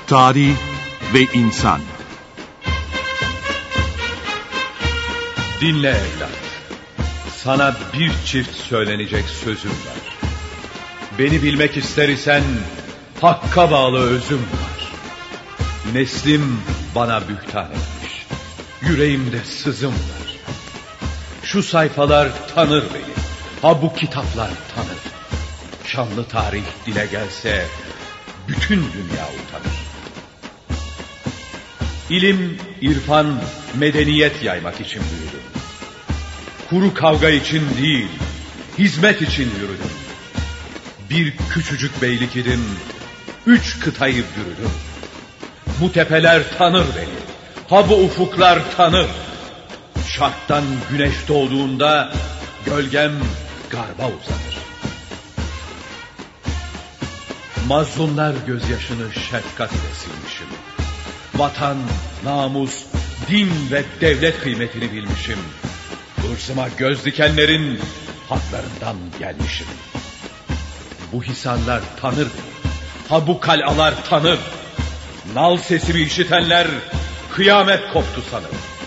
Tarih ve insan. Dinle evlat. Sana bir çift söylenecek sözüm var. Beni bilmek ister isen hakka bağlı özüm var. Neslim bana bühtan etmiş. Yüreğimde sızım var. Şu sayfalar tanır beni. Ha bu kitaplar tanır. Şanlı tarih dile gelse bütün dünya utanır. İlim, irfan, medeniyet yaymak için büyüdüm. Kuru kavga için değil, hizmet için yürüdüm. Bir küçücük beylik idim, 3 kıtayı bürüdüm. Bu tepeler tanır beni, ha bu ufuklar tanır. Şarktan güneş doğduğunda gölgem garba uzanır. Mazlumlar gözyaşını şefkat ile silmişim. Vatan, namus, din ve devlet kıymetini bilmişim. Hırsıma göz dikenlerin haklarından gelmişim. Bu hisarlar tanır beni, ha bu kal'alar tanır. Nal sesimi işitenler kıyamet koptu sanır.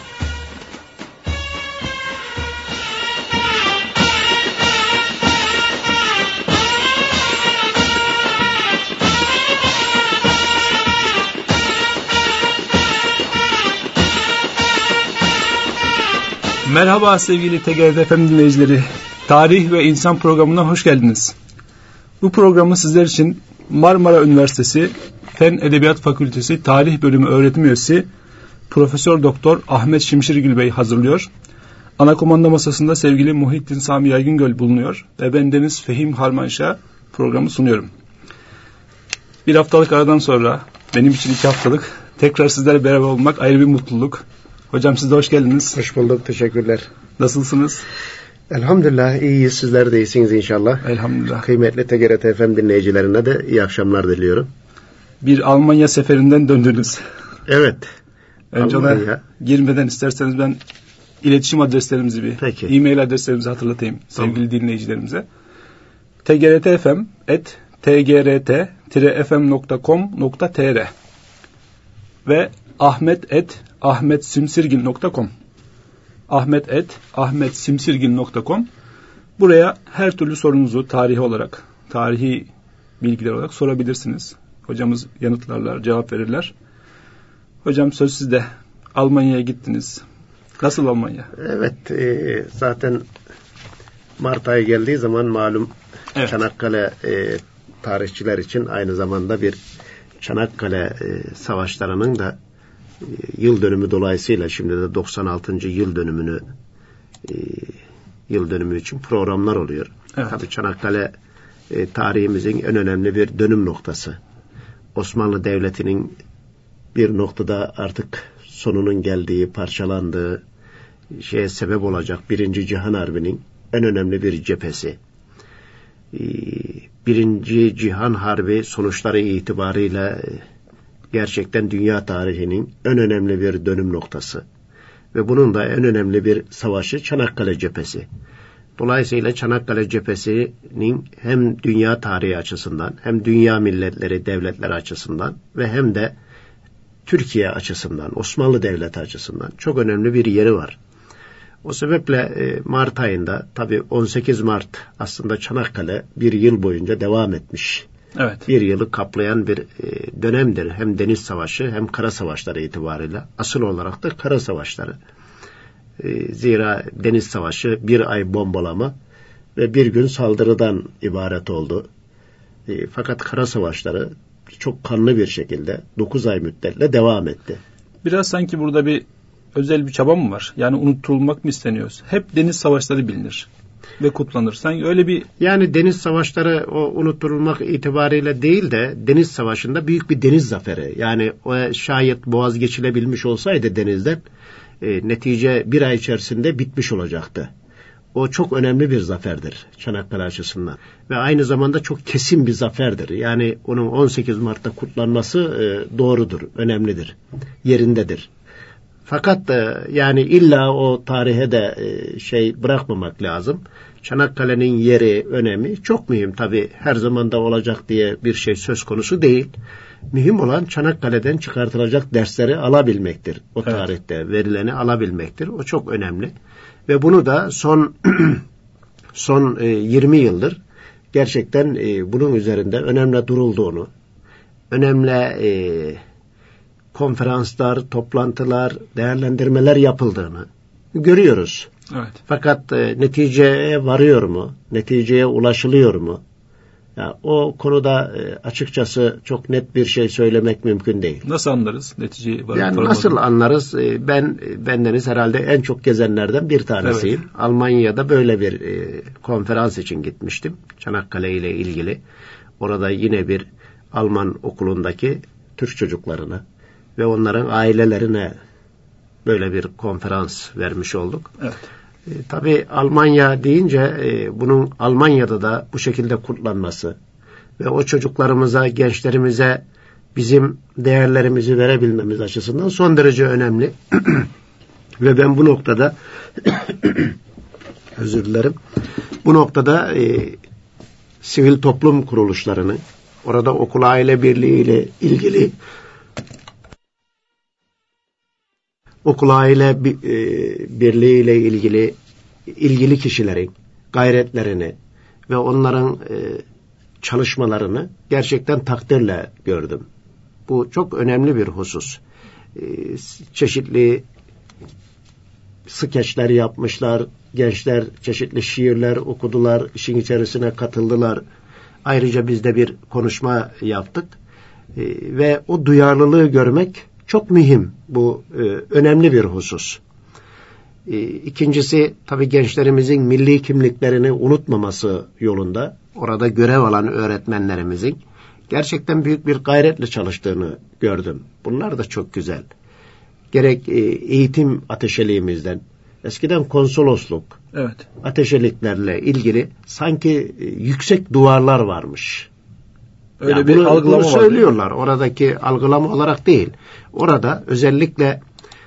Merhaba sevgili TGRT FM dinleyicileri. Tarih ve İnsan programına hoş geldiniz. Bu programı sizler için Marmara Üniversitesi Fen Edebiyat Fakültesi Tarih Bölümü öğretim üyesi Profesör Doktor Ahmet Şimşirgil Bey hazırlıyor. Ana komanda masasında sevgili Muhittin Sami Yaygıngöl bulunuyor ve ben Deniz Fehim Harmanşah programı sunuyorum. Bir haftalık aradan sonra, benim için 2 haftalık, tekrar sizlerle beraber olmak ayrı bir mutluluk. Hocam siz de hoş geldiniz. Hoş bulduk, teşekkürler. Nasılsınız? Elhamdülillah iyiyiz, sizler de iyisiniz inşallah. Elhamdülillah. Kıymetli TGRT FM dinleyicilerine de iyi akşamlar diliyorum. Bir Almanya seferinden döndünüz. Evet. Önce ona girmeden isterseniz ben iletişim adreslerimizi e-mail adreslerimizi hatırlatayım sevgili dinleyicilerimize. tgrtfm@tgrt-fm.com.tr ve ahmet@ahmetsimsirgil.com ahmet@ahmetsimsirgil.com. Buraya her türlü sorunuzu tarihi bilgiler olarak sorabilirsiniz. Hocamız yanıtlarlar, cevap verirler. Hocam söz sizde. Almanya'ya gittiniz. Nasıl Almanya? Evet, zaten Mart ayı geldiği zaman malum Çanakkale tarihçiler için aynı zamanda bir Çanakkale savaşlarının da yıl dönümü dolayısıyla şimdi de 96. yıl dönümü için programlar oluyor. Evet. Tabii Çanakkale tarihimizin en önemli bir dönüm noktası. Osmanlı Devleti'nin bir noktada artık sonunun geldiği, parçalandığı şeye sebep olacak Birinci Cihan Harbi'nin en önemli bir cephesi. Birinci Cihan Harbi sonuçları itibarıyla gerçekten dünya tarihinin en önemli bir dönüm noktası. Ve bunun da en önemli bir savaşı Çanakkale cephesi. Dolayısıyla Çanakkale cephesinin hem dünya tarihi açısından, hem dünya milletleri, devletleri açısından ve hem de Türkiye açısından, Osmanlı Devleti açısından çok önemli bir yeri var. O sebeple Mart ayında, tabii 18 Mart aslında Çanakkale bir yıl boyunca devam etmiş. Evet. Bir yılı kaplayan bir dönemdir. Hem deniz savaşı hem kara savaşları itibarıyla. Asıl olarak da kara savaşları. Zira deniz savaşı 1 ay bombalama ve 1 gün saldırıdan ibaret oldu. Fakat kara savaşları çok kanlı bir şekilde 9 ay müddetle devam etti. Biraz sanki burada bir özel bir çaba mı var? Yani unutulmak mı isteniyoruz? Hep deniz savaşları bilinir ve kutlanır. Sanki öyle bir... Yani deniz savaşları o unutulmak itibariyle değil de deniz savaşında büyük bir deniz zaferi. Yani o şayet boğaz geçilebilmiş olsaydı denizden netice 1 ay içerisinde bitmiş olacaktı. O çok önemli bir zaferdir Çanakkale açısından. Ve aynı zamanda çok kesin bir zaferdir. Yani onun 18 Mart'ta kutlanması doğrudur, önemlidir, yerindedir. Fakat yani illa o tarihe de bırakmamak lazım. Çanakkale'nin yeri, önemi çok mühim. Tabii her zaman da olacak diye bir şey söz konusu değil. Mühim olan Çanakkale'den çıkartılacak dersleri alabilmektir. O tarihte verileni alabilmektir. O çok önemli. Ve bunu da son 20 yıldır gerçekten bunun üzerinde önemli durulduğunu, önemli konferanslar, toplantılar, değerlendirmeler yapıldığını görüyoruz. Evet. Fakat neticeye varıyor mu? Neticeye ulaşılıyor mu? Ya, o konuda açıkçası çok net bir şey söylemek mümkün değil. Nasıl anlarız neticeyi? Yani nasıl anlarız? Bendeniz herhalde en çok gezenlerden bir tanesiyim. Evet. Almanya'da böyle bir konferans için gitmiştim. Çanakkale ile ilgili. Orada yine bir Alman okulundaki Türk çocuklarına ve onların ailelerine böyle bir konferans vermiş olduk. Evet. Tabii Almanya deyince bunun Almanya'da da bu şekilde kutlanması ve o çocuklarımıza, gençlerimize bizim değerlerimizi verebilmemiz açısından son derece önemli. Ve ben bu noktada özür dilerim. Bu noktada sivil toplum kuruluşlarını, orada okul aile birliği ile ilgili okul aile birliği ile ilgili kişilerin gayretlerini ve onların çalışmalarını gerçekten takdirle gördüm. Bu çok önemli bir husus. Çeşitli skeçler yapmışlar, gençler çeşitli şiirler okudular, işin içerisine katıldılar. Ayrıca biz de bir konuşma yaptık ve o duyarlılığı görmek çok mühim. Bu önemli bir husus. İkincisi tabii gençlerimizin milli kimliklerini unutmaması yolunda orada görev alan öğretmenlerimizin gerçekten büyük bir gayretle çalıştığını gördüm. Bunlar da çok güzel. Gerek eğitim ateşeliğimizden, eskiden konsolosluk, evet, ateşeliklerle ilgili sanki yüksek duvarlar varmış. Öyle yani bir algılama bunu söylüyorlar. Oradaki algılama olarak değil. Orada özellikle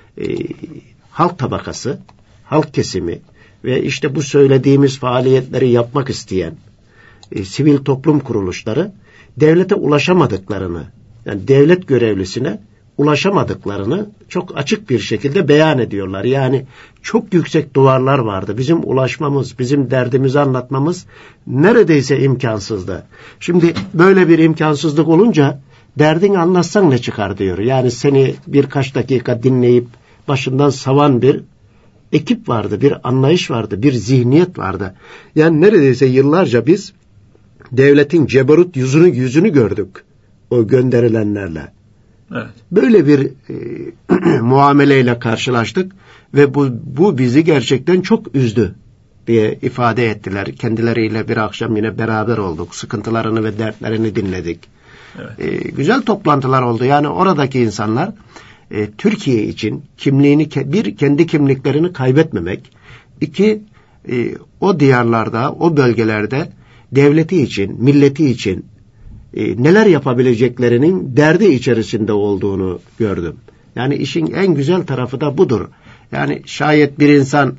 halk tabakası, halk kesimi ve işte bu söylediğimiz faaliyetleri yapmak isteyen sivil toplum kuruluşları devlete ulaşamadıklarını, yani devlet görevlisine ulaşamadıklarını çok açık bir şekilde beyan ediyorlar. Yani çok yüksek duvarlar vardı. Bizim ulaşmamız, bizim derdimizi anlatmamız neredeyse imkansızdı. Şimdi böyle bir imkansızlık olunca derdini anlatsan ne çıkar diyor. Yani seni birkaç dakika dinleyip başından savan bir ekip vardı, bir anlayış vardı, bir zihniyet vardı. Yani neredeyse yıllarca biz devletin cebarut yüzünü gördük o gönderilenlerle. Evet. Böyle bir muameleyle karşılaştık ve bu bizi gerçekten çok üzdü diye ifade ettiler. Kendileriyle bir akşam yine beraber olduk. Sıkıntılarını ve dertlerini dinledik. Evet. Güzel toplantılar oldu. Yani oradaki insanlar Türkiye için kendi kimliklerini kaybetmemek, iki o diyarlarda, o bölgelerde devleti için, milleti için neler yapabileceklerinin derdi içerisinde olduğunu gördüm. Yani işin en güzel tarafı da budur. Yani şayet bir insan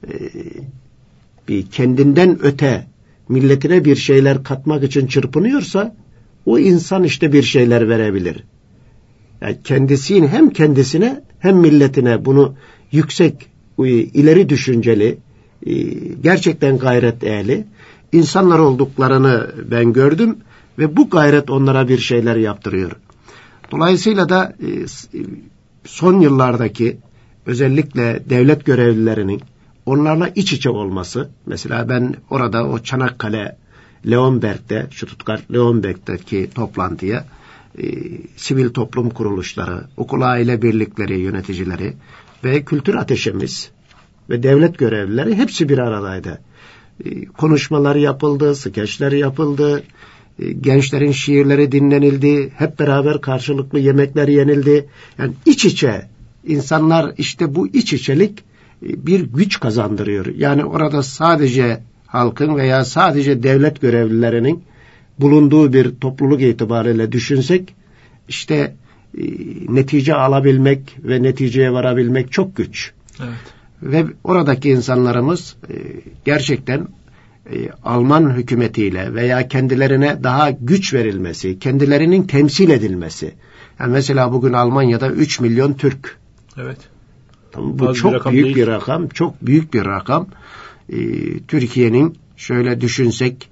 bir kendinden öte milletine bir şeyler katmak için çırpınıyorsa o insan işte bir şeyler verebilir. Yani hem kendisine hem milletine bunu yüksek, ileri düşünceli, gerçekten gayret ehli insanlar olduklarını ben gördüm. Ve bu gayret onlara bir şeyler yaptırıyor. Dolayısıyla da son yıllardaki özellikle devlet görevlilerinin onlarla iç içe olması, mesela ben orada o Çanakkale Leonberg'de, Stuttgart Leonberg'deki toplantıya sivil toplum kuruluşları, okul aile birlikleri yöneticileri ve kültür ateşemiz ve devlet görevlileri hepsi bir aradaydı. Konuşmalar yapıldı, skeçler yapıldı. Gençlerin şiirleri dinlenildi, hep beraber karşılıklı yemekler yenildi. Yani iç içe insanlar, işte bu iç içelik bir güç kazandırıyor. Yani orada sadece halkın veya sadece devlet görevlilerinin bulunduğu bir topluluk itibariyle düşünsek, işte netice alabilmek ve neticeye varabilmek çok güç. Evet. Ve oradaki insanlarımız gerçekten Alman hükümetiyle veya kendilerine daha güç verilmesi, kendilerinin temsil edilmesi. Yani mesela bugün Almanya'da 3 milyon Türk. Evet. Tamam, bu çok büyük bir rakam, çok büyük bir rakam. Türkiye'nin şöyle düşünsek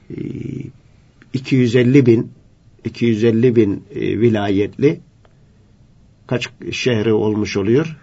250 bin vilayetli kaç şehri olmuş oluyor?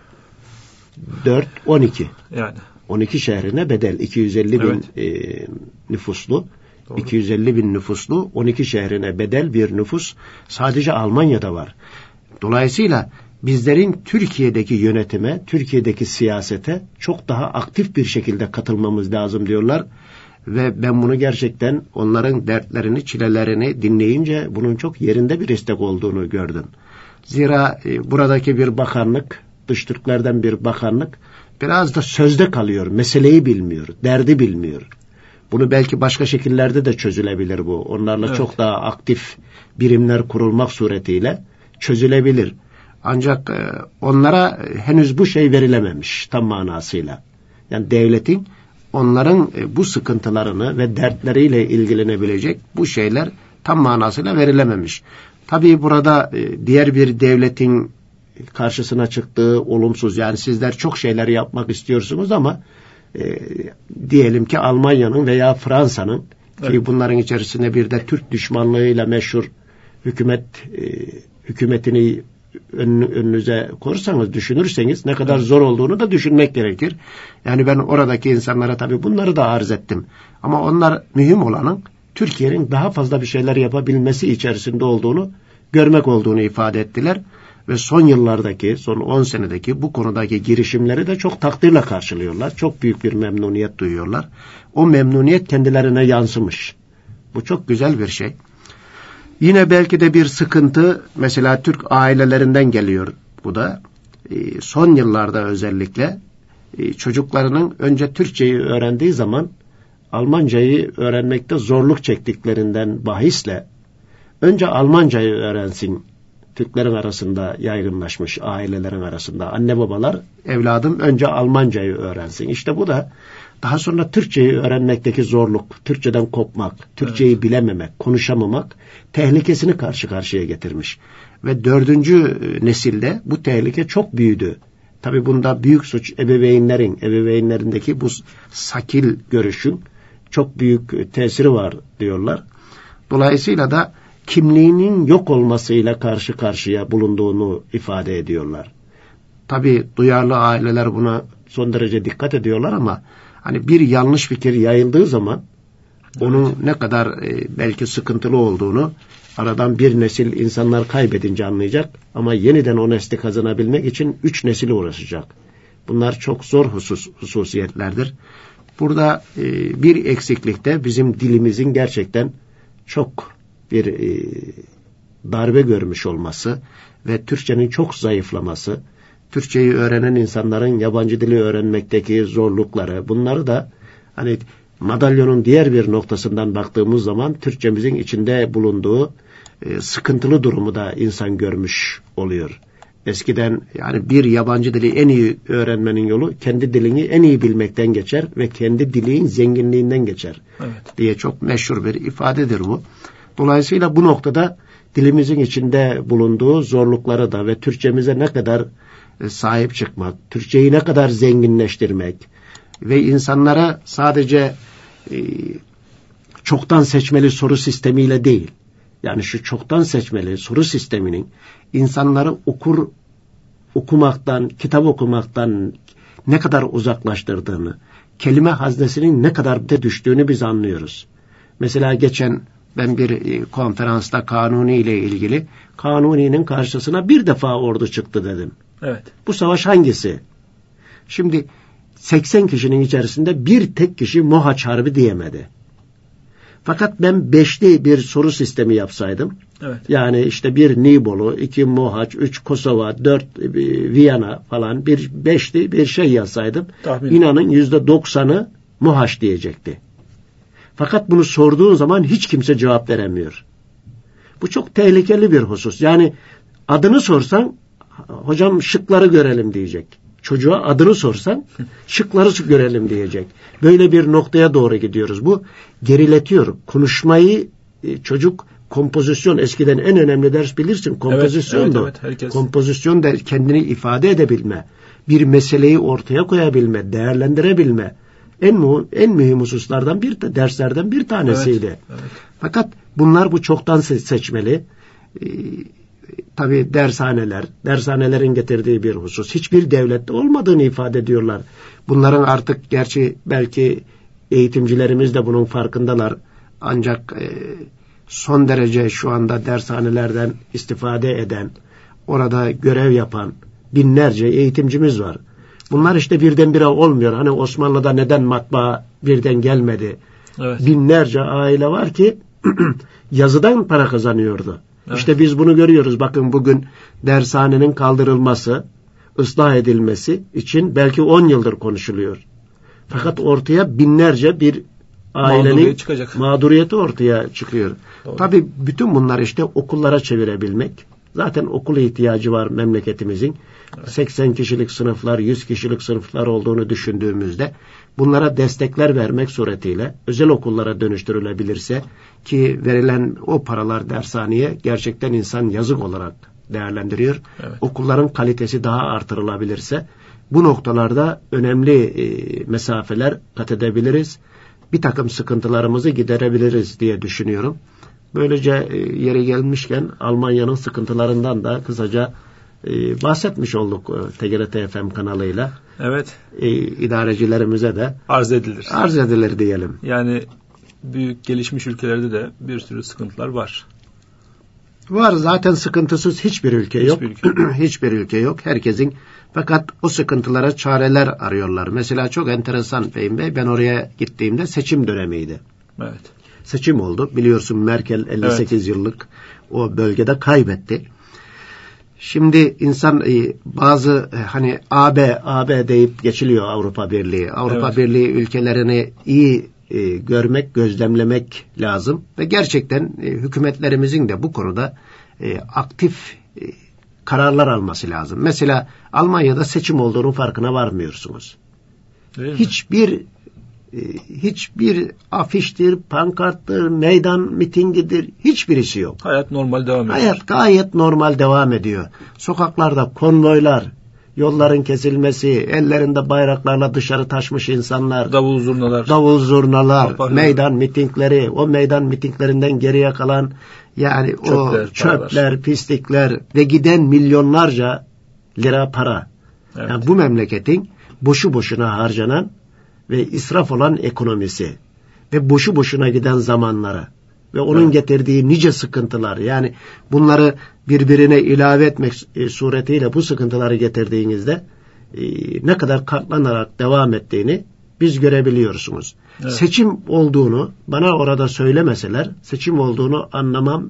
12. Yani 12 şehrine bedel 250 bin nüfuslu. Doğru. 250 bin nüfuslu 12 şehrine bedel bir nüfus sadece Almanya'da var. Dolayısıyla bizlerin Türkiye'deki yönetime, Türkiye'deki siyasete çok daha aktif bir şekilde katılmamız lazım diyorlar. Ve ben bunu gerçekten onların dertlerini, çilelerini dinleyince bunun çok yerinde bir istek olduğunu gördüm. Zira buradaki bir bakanlık, dış Türklerden bir bakanlık biraz da sözde kalıyor, meseleyi bilmiyor, derdi bilmiyor. Bunu belki başka şekillerde de çözülebilir bu. Onlarla çok daha aktif birimler kurulmak suretiyle çözülebilir. Ancak onlara henüz bu şey verilememiş tam manasıyla. Yani devletin onların bu sıkıntılarını ve dertleriyle ilgilenebilecek bu şeyler tam manasıyla verilememiş. Tabii burada diğer bir devletin karşısına çıktığı olumsuz, yani sizler çok şeyler yapmak istiyorsunuz ama diyelim ki Almanya'nın veya Fransa'nın ki bunların içerisinde bir de Türk düşmanlığıyla meşhur hükümetini önünüze korursanız, düşünürseniz ne kadar zor olduğunu da düşünmek gerekir. Yani ben oradaki insanlara tabii bunları da arz ettim. Ama onlar mühim olanın Türkiye'nin daha fazla bir şeyler yapabilmesi içerisinde olduğunu, görmek olduğunu ifade ettiler. Ve son yıllardaki, son 10 senedeki bu konudaki girişimleri de çok takdirle karşılıyorlar. Çok büyük bir memnuniyet duyuyorlar. O memnuniyet kendilerine yansımış. Bu çok güzel bir şey. Yine belki de bir sıkıntı mesela Türk ailelerinden geliyor bu da. Son yıllarda özellikle çocuklarının önce Türkçeyi öğrendiği zaman Almancayı öğrenmekte zorluk çektiklerinden bahisle önce Almancayı öğrensin. Türklerin arasında yaygınlaşmış, ailelerin arasında. Anne babalar, evladım önce Almancayı öğrensin. İşte bu da daha sonra Türkçeyi öğrenmekteki zorluk, Türkçeden kopmak, Türkçeyi bilememek, konuşamamak tehlikesini karşı karşıya getirmiş. Ve 4. nesilde bu tehlike çok büyüdü. Tabii bunda büyük suç ebeveynlerindeki bu sakil görüşün çok büyük tesiri var diyorlar. Dolayısıyla da kimliğinin yok olmasıyla karşı karşıya bulunduğunu ifade ediyorlar. Tabii duyarlı aileler buna son derece dikkat ediyorlar ama hani bir yanlış fikir yayıldığı zaman onun ne kadar belki sıkıntılı olduğunu aradan bir nesil insanlar kaybedince anlayacak ama yeniden o nesli kazanabilmek için 3 nesil uğraşacak. Bunlar çok zor hususiyetlerdir. Burada bir eksiklikte bizim dilimizin gerçekten çok bir darbe görmüş olması ve Türkçenin çok zayıflaması, Türkçeyi öğrenen insanların yabancı dili öğrenmekteki zorlukları, bunları da hani madalyonun diğer bir noktasından baktığımız zaman Türkçemizin içinde bulunduğu sıkıntılı durumu da insan görmüş oluyor. Eskiden yani bir yabancı dili en iyi öğrenmenin yolu kendi dilini en iyi bilmekten geçer ve kendi dilin zenginliğinden geçer diye çok meşhur bir ifadedir bu. Dolayısıyla bu noktada dilimizin içinde bulunduğu zorlukları da ve Türkçemize ne kadar sahip çıkmak, Türkçeyi ne kadar zenginleştirmek ve insanlara sadece çoktan seçmeli soru sistemiyle değil, yani şu çoktan seçmeli soru sisteminin insanları okumaktan, kitap okumaktan ne kadar uzaklaştırdığını, kelime haznesinin ne kadar de düştüğünü biz anlıyoruz. Mesela geçen ben bir konferansta Kanuni ile ilgili Kanuni'nin karşısına bir defa ordu çıktı dedim. Evet. Bu savaş hangisi? Şimdi 80 kişinin içerisinde bir tek kişi Mohaç Harbi diyemedi. Fakat ben 5'li bir soru sistemi yapsaydım, yani işte 1 Nibolu, 2 Mohaç, 3 Kosova, 4 Viyana falan, 5'li bir şey yazsaydım, inanın %90'ı Mohaç diyecekti. Fakat bunu sorduğun zaman hiç kimse cevap veremiyor. Bu çok tehlikeli bir husus. Yani adını sorsan, hocam şıkları görelim diyecek. Çocuğa adını sorsan şıkları görelim diyecek. Böyle bir noktaya doğru gidiyoruz. Bu geriletiyor. Konuşmayı çocuk kompozisyon, eskiden en önemli ders bilirsin kompozisyondu. Evet, kompozisyon da kendini ifade edebilme, bir meseleyi ortaya koyabilme, değerlendirebilme en mühim hususlardan derslerden bir tanesiydi. Evet. Fakat bunlar bu çoktan seçmeli. Tabii dershanelerin getirdiği bir husus. Hiçbir devlette olmadığını ifade ediyorlar. Bunların artık gerçi belki eğitimcilerimiz de bunun farkındalar. Ancak son derece şu anda dershanelerden istifade eden, orada görev yapan binlerce eğitimcimiz var. Bunlar işte birdenbire olmuyor. Hani Osmanlı'da neden matbaa birden gelmedi? Evet. Binlerce aile var ki yazıdan para kazanıyordu. Evet. İşte biz bunu görüyoruz. Bakın bugün dershanenin kaldırılması, ıslah edilmesi için belki 10 yıldır konuşuluyor. Fakat ortaya binlerce bir ailenin mağduriyeti ortaya çıkıyor. Doğru. Tabii bütün bunlar işte okullara çevirebilmek. Zaten okul ihtiyacı var memleketimizin. Evet. 80 kişilik sınıflar, 100 kişilik sınıflar olduğunu düşündüğümüzde bunlara destekler vermek suretiyle özel okullara dönüştürülebilirse, ki verilen o paralar dershaneye gerçekten insan yazık olarak değerlendiriyor. Evet. Okulların kalitesi daha artırılabilirse bu noktalarda önemli mesafeler kat edebiliriz. Bir takım sıkıntılarımızı giderebiliriz diye düşünüyorum. Böylece yeri gelmişken Almanya'nın sıkıntılarından da kısaca bahsetmiş olduk TGRT FM kanalıyla. Evet. İdarecilerimize de arz edilir diyelim. Yani büyük gelişmiş ülkelerde de bir sürü sıkıntılar var. Var, zaten sıkıntısız hiçbir ülke yok. Hiçbir ülke yok. Herkesin, fakat o sıkıntılara çareler arıyorlar. Mesela çok enteresan Fehim Bey, ben oraya gittiğimde seçim dönemiydi. Evet. Seçim oldu. Biliyorsun Merkel 58 yıllık o bölgede kaybetti. Şimdi insan bazı hani AB deyip geçiliyor Avrupa Birliği. Avrupa Birliği ülkelerini iyi görmek, gözlemlemek lazım. Ve gerçekten hükümetlerimizin de bu konuda aktif kararlar alması lazım. Mesela Almanya'da seçim olduğunun farkına varmıyorsunuz. Hiçbir afiştir, pankarttır, meydan mitingidir, hiçbirisi yok. Hayat normal devam ediyor. Hayat gayet normal devam ediyor. Sokaklarda konvoylar, yolların kesilmesi, ellerinde bayraklarla dışarı taşmış insanlar, davul zurnalar, meydan mitingleri, o meydan mitinglerinden geriye kalan yani çöpler, pislikler ve giden milyonlarca lira para. Evet. Yani bu memleketin boşu boşuna harcanan ve israf olan ekonomisi ve boşu boşuna giden zamanları ve onun getirdiği nice sıkıntılar, yani bunları birbirine ilave etmek suretiyle bu sıkıntıları getirdiğinizde ne kadar katlanarak devam ettiğini biz görebiliyorsunuz. Evet. Seçim olduğunu bana orada söylemeseler, seçim olduğunu anlamam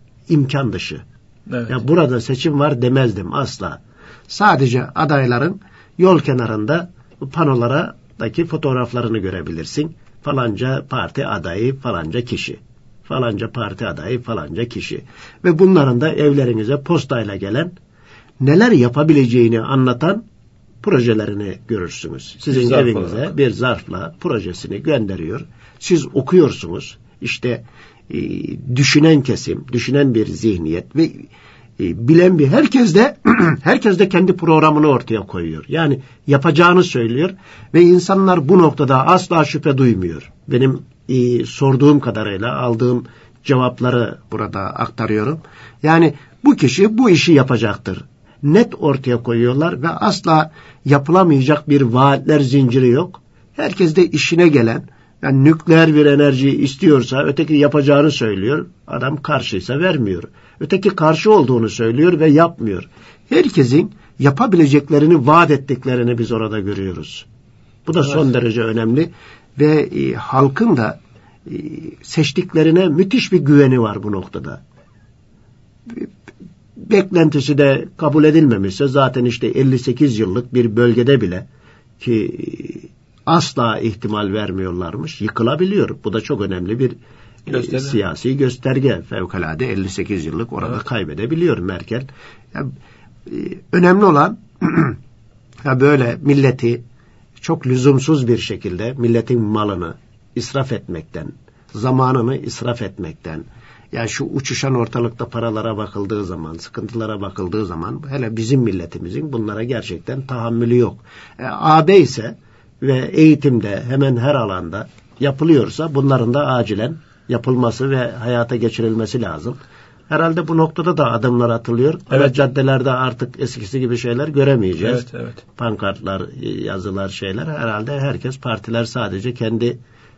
imkan dışı. Evet. Yani burada seçim var demezdim asla. Sadece adayların yol kenarında panolardaki fotoğraflarını görebilirsin. Falanca parti adayı, falanca kişi. Falanca parti adayı, falanca kişi. Ve bunların da evlerinize postayla gelen, neler yapabileceğini anlatan projelerini görürsünüz. Sizin evinize bir zarfla projesini gönderiyor. Siz okuyorsunuz. İşte düşünen kesim, düşünen bir zihniyet ve bilen bir herkes de kendi programını ortaya koyuyor. Yani yapacağını söylüyor ve insanlar bu noktada asla şüphe duymuyor. Benim sorduğum kadarıyla aldığım cevapları burada aktarıyorum. Yani bu kişi bu işi yapacaktır. Net ortaya koyuyorlar ve asla yapılamayacak bir vaatler zinciri yok. Herkes de işine gelen, yani nükleer bir enerji istiyorsa öteki yapacağını söylüyor. Adam karşıysa vermiyor. Öteki karşı olduğunu söylüyor ve yapmıyor. Herkesin yapabileceklerini vaat ettiklerini biz orada görüyoruz. Bu da son derece önemli ve halkın da seçtiklerine müthiş bir güveni var bu noktada. Beklentisi de kabul edilmemişse zaten işte 58 yıllık bir bölgede bile ki asla ihtimal vermiyorlarmış, yıkılabiliyor. Bu da çok önemli bir siyasi gösterge. Fevkalade 58 yıllık orada kaybedebiliyor Merkel. Yani, önemli olan Böyle milleti çok lüzumsuz bir şekilde milletin malını israf etmekten, zamanını israf etmekten, yani şu uçuşan ortalıkta paralara bakıldığı zaman, sıkıntılara bakıldığı zaman hele bizim milletimizin bunlara gerçekten tahammülü yok. AB ise ve eğitimde hemen her alanda yapılıyorsa bunların da acilen yapılması ve hayata geçirilmesi lazım. Herhalde bu noktada da adımlar atılıyor. Evet. Caddelerde artık eskisi gibi şeyler göremeyeceğiz. Evet. Pankartlar, yazılar, şeyler. Herhalde herkes, partiler sadece kendi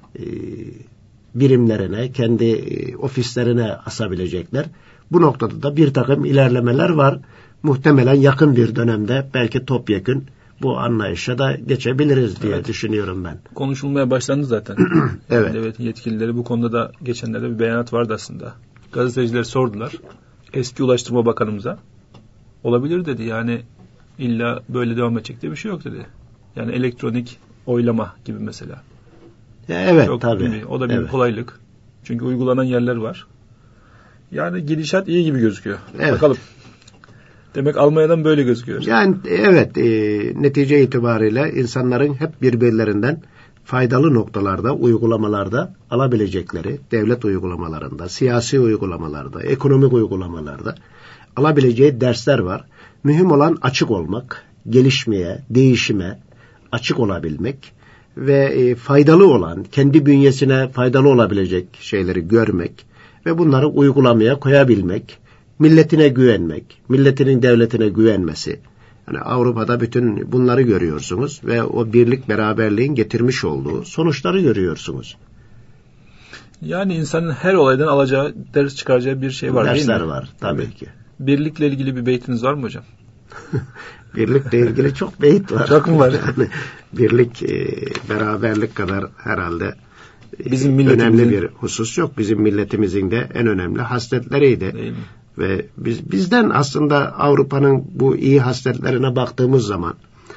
birimlerine, kendi ofislerine asabilecekler. Bu noktada da bir takım ilerlemeler var. Muhtemelen yakın bir dönemde belki topyekün bu anlayışa da geçebiliriz diye düşünüyorum ben. Konuşulmaya başlandı zaten. Evet. Devletin yetkilileri bu konuda da geçenlerde bir beyanat vardı aslında. Gazeteciler sordular. Eski Ulaştırma Bakanımıza. Olabilir dedi. Yani illa böyle devam edecek diye bir şey yok dedi. Yani elektronik oylama gibi mesela. Evet yok, tabii. O da bir kolaylık. Çünkü uygulanan yerler var. Yani gidişat iyi gibi gözüküyor. Evet. Bakalım. Demek Almanya'dan böyle gözüküyor. Yani evet, netice itibariyle insanların hep birbirlerinden faydalı noktalarda, uygulamalarda alabilecekleri, devlet uygulamalarında, siyasi uygulamalarda, ekonomik uygulamalarda alabileceği dersler var. Mühim olan açık olmak, gelişmeye, değişime açık olabilmek ve faydalı olan, kendi bünyesine faydalı olabilecek şeyleri görmek ve bunları uygulamaya koyabilmek, milletine güvenmek, milletinin devletine güvenmesi. Yani Avrupa'da bütün bunları görüyorsunuz ve o birlik beraberliğin getirmiş olduğu sonuçları görüyorsunuz. Yani insanın her olaydan alacağı, ders çıkaracağı bir şey var. Dersler değil mi? var tabii ki. Birlikle ilgili bir beytiniz var mı hocam? Birlikle ilgili çok beyit var. Çok mu var? Yani birlik, beraberlik kadar herhalde bizim önemli bir husus yok. Bizim milletimizin de en önemli hasletleriydi. Değil mi? Ve bizden aslında Avrupa'nın bu iyi hasletlerine baktığımız zaman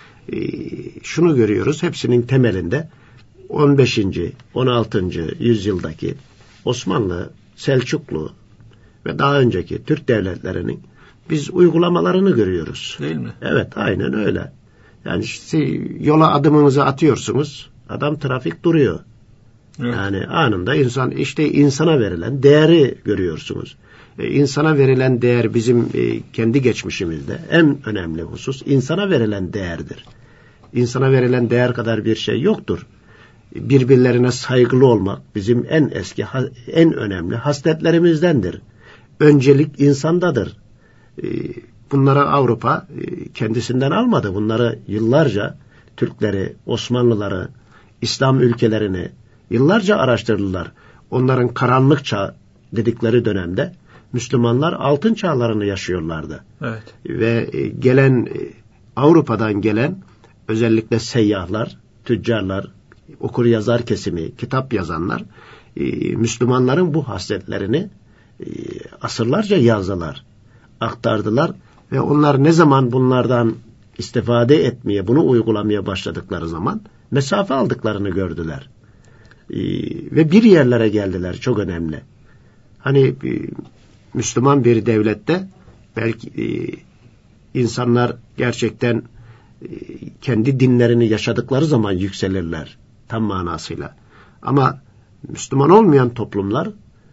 şunu görüyoruz. Hepsinin temelinde 15. 16. yüzyıldaki Osmanlı, Selçuklu ve daha önceki Türk devletlerinin biz uygulamalarını görüyoruz. Değil mi? Evet, aynen öyle. Yani yola adımınızı atıyorsunuz, adam trafik duruyor. Evet. Yani anında insana verilen değeri görüyorsunuz. İnsana verilen değer bizim kendi geçmişimizde en önemli husus insana verilen değerdir. İnsana verilen değer kadar bir şey yoktur. Birbirlerine saygılı olmak bizim en eski, en önemli hasletlerimizdendir. Öncelik insandadır. Bunları Avrupa kendisinden almadı. Bunları yıllarca Türkleri, Osmanlıları, İslam ülkelerini yıllarca araştırdılar. Onların karanlık çağ dedikleri dönemde Müslümanlar altın çağlarını yaşıyorlardı. Evet. Ve Avrupa'dan gelen özellikle seyyahlar, tüccarlar, okur yazar kesimi, kitap yazanlar Müslümanların bu hasletlerini asırlarca yazdılar, aktardılar ve onlar ne zaman bunlardan istifade etmeye, bunu uygulamaya başladıkları zaman mesafe aldıklarını gördüler. Ve bir yerlere geldiler, çok önemli. Hani Müslüman bir devlette belki insanlar gerçekten kendi dinlerini yaşadıkları zaman yükselirler tam manasıyla. Ama Müslüman olmayan toplumlar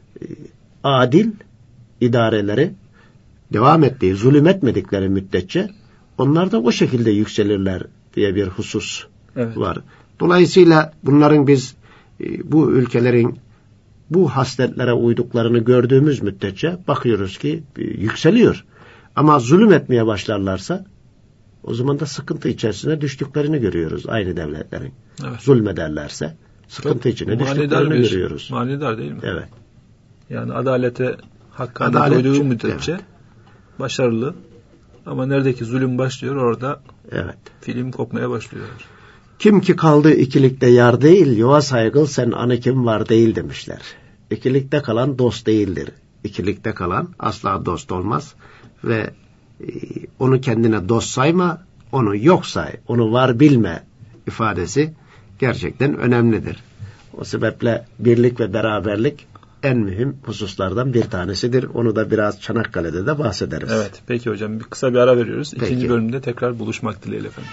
adil idareleri devam ettiği, zulüm etmedikleri müddetçe onlar da o şekilde yükselirler diye bir husus var. Dolayısıyla bunların biz bu ülkelerin bu hasletlere uyduklarını gördüğümüz müddetçe bakıyoruz ki yükseliyor. Ama zulüm etmeye başlarlarsa o zaman da sıkıntı içerisine düştüklerini görüyoruz aynı devletlerin. Evet. Zulmederlerse sıkıntı içine düştüklerini görüyoruz. Manidar değil mi? Evet. Yani adalete, hakkına koyduğu müddetçe başarılı. Ama neredeki zulüm başlıyor orada film kopmaya başlıyor. Kim ki kaldı ikilikte yar değil, yuva saygıl sen anı kim var değil demişler. İkilikte kalan dost değildir. İkilikte kalan asla dost olmaz ve onu kendine dost sayma, onu yok say, onu var bilme ifadesi gerçekten önemlidir. O sebeple birlik ve beraberlik en mühim hususlardan bir tanesidir. Onu da biraz Çanakkale'de de bahsederiz. Evet, peki hocam. Kısa bir ara veriyoruz. Peki. İkinci bölümde tekrar buluşmak dileğiyle efendim.